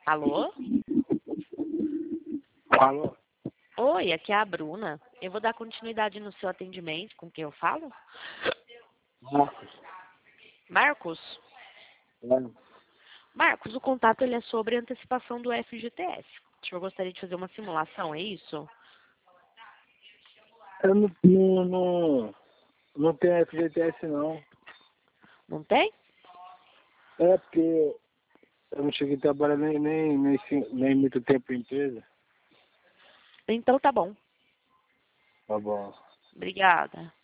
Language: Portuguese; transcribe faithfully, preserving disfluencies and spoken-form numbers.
Alô? Alô? Oi, aqui é a Bruna. Eu vou dar continuidade no seu atendimento. Com quem eu falo? Marcos. Marcos? É. Marcos, o contato ele é sobre a antecipação do F G T S. O senhor gostaria de fazer uma simulação, é isso? Eu não, não, não, não tenho F G T S não. Não tem? É porque eu não cheguei a trabalhar nem, nem, nem, cin- nem muito tempo em empresa. Então tá bom. Tá bom. Obrigada.